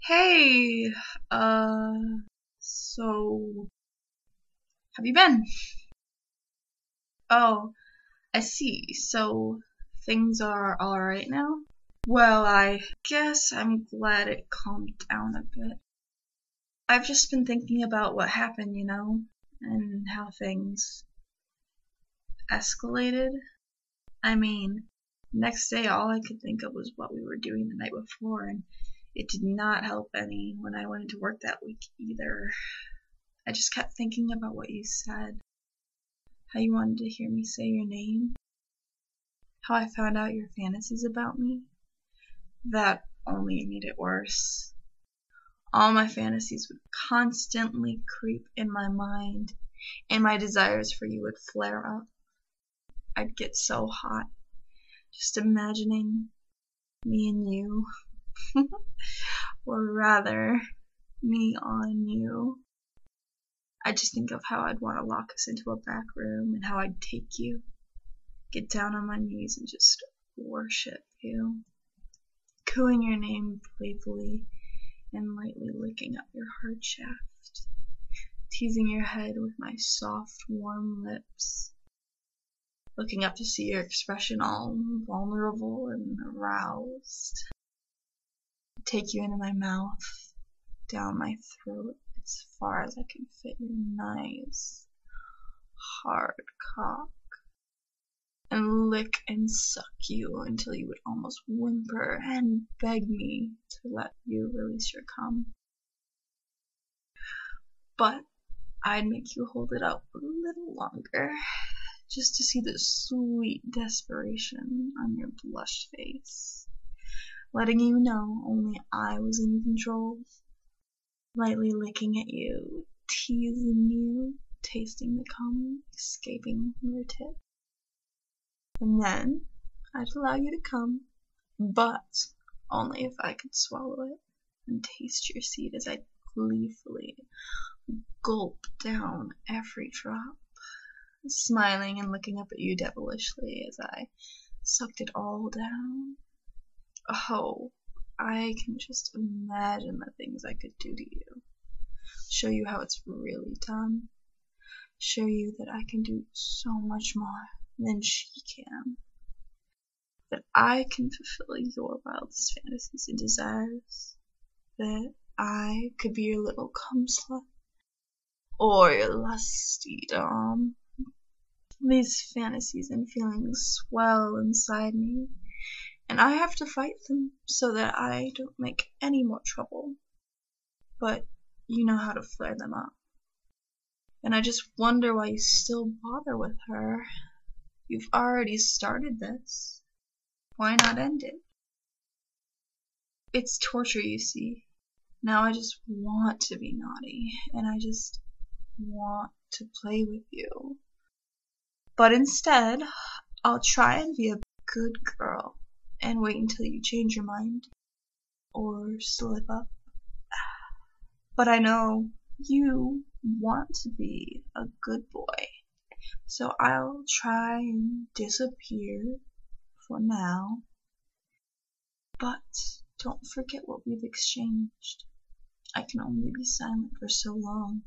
Hey, uh, so have you been? Oh, I see. So things are alright now? Well, I guess I'm glad it calmed down a bit. I've just been thinking about what happened, and how things escalated. I mean, next day all I could think of was what we were doing the night before, and it did not help any when I went into work that week either. I just kept thinking about what you said. How you wanted to hear me say your name, how I found out your fantasies about me. That only made it worse. All my fantasies would constantly creep in my mind, and my desires for you would flare up. I'd get so hot, just imagining me and you, or rather, me on you. I just think of how I'd want to lock us into a back room and how I'd take you, get down on my knees and just worship you, cooing your name playfully and lightly licking up your heart shaft, teasing your head with my soft, warm lips, looking up to see your expression all vulnerable and aroused, take you into my mouth, down my throat as far as I can fit your nice, hard cock, and lick and suck you until you would almost whimper and beg me to let you release your cum. But I'd make you hold it out a little longer, just to see the sweet desperation on your blushed face, letting you know only I was in control, lightly licking at you, teasing you, tasting the cum escaping from your tip. And then I'd allow you to come, but only if I could swallow it and taste your seed as I gleefully gulp down every drop, smiling and looking up at you devilishly as I sucked it all down. Oh, I can just imagine the things I could do to you. Show you how it's really done. Show you that I can do so much more than she can. That I can fulfill your wildest fantasies and desires. That I could be your little cum slut. Or your lusty dom. These fantasies and feelings swell inside me, and I have to fight them so that I don't make any more trouble. But you know how to flare them up. And I just wonder why you still bother with her. You've already started this. Why not end it? It's torture, you see. Now I just want to be naughty, and I just want to play with you. But instead, I'll try and be a good girl and wait until you change your mind or slip up. But I know you want to be a good boy, so I'll try and disappear for now. But don't forget what we've exchanged. I can only be silent for so long.